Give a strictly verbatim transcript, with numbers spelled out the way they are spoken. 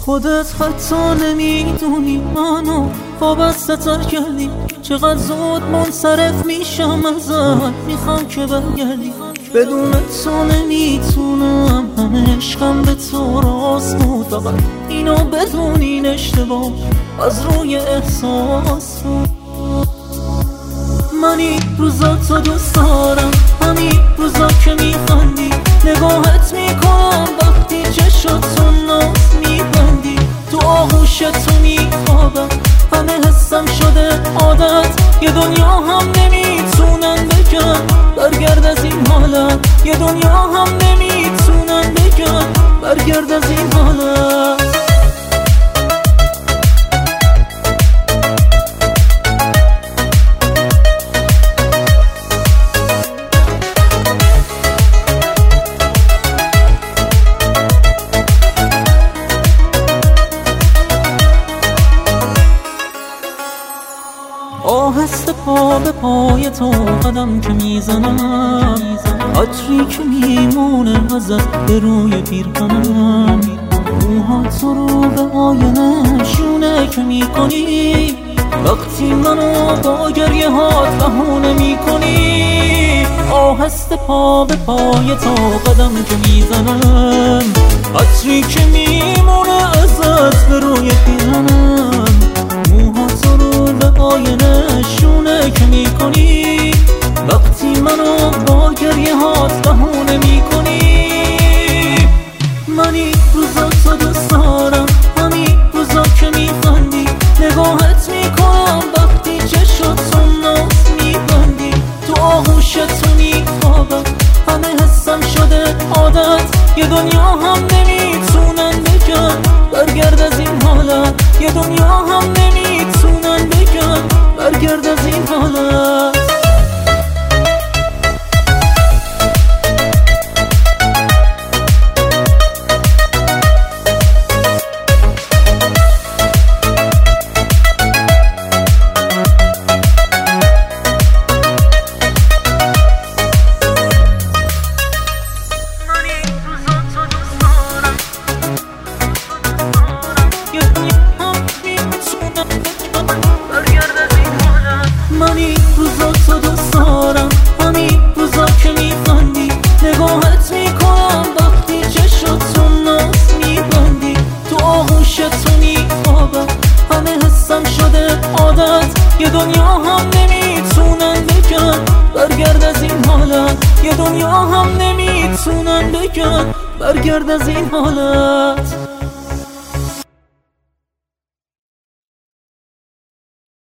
خودت حتی نمیدونی منو وابسته تر کردی، چقدر زود منصرف میشم ازت، میخوام که برگردی. بدون تو نمیتونم، همه عشقم به تو راست بود، فقط اینو بدونین اشتباه از روی احساس بود. من این روزا تو دوست دارم، همین روزا که میخندی، نگاهت میکنم وقتی چشاتو ناز میبندی، تو آغوش تو میخوابم، همه حسم شده عادت، یه دنیا هم نمیتونن بگن برگرد از این حالت، یه دنیا هم نمیتونن بگن برگرد از این حالت. آهسته پا به پای تو قدم که میزنم، عطری که میمونه ازت به روی پیرهنم، موهات رو به آینه شونه که میکنی، وقتی منو با گریه هات بهونه میکنی. آهسته پا به پای تو قدم که میزنم، عطری که میمونه ازت به روی پیرهنم، موهات رو به آینه شونه که میکنی، وقتی منو با گریه هات بهونه میکنی. من این روزا تو دوست دارم، همین روزا که میخندی، نگاهت میکنم وقتی چشاتو ناز میبندی، تو آغوش تو میخوابم، همه حسم شده عادت، یه دنیا هم نمیتونن بگن برگرد از این حالت، یه دنیا هم نمیتونن بگن برگرد از این حالت. من این روزا تو دوست دارم، همین روزا که میخندی، نگاهت میکنم وقتی چشاتو ناز میبندی، تو آغوش تو میخوابم، همه حسم شده عادت، یه دنیا هم نمیتونن بگن برگرد از این حالت، یه دنیا هم نمیتونن بگن برگرد از این حالت.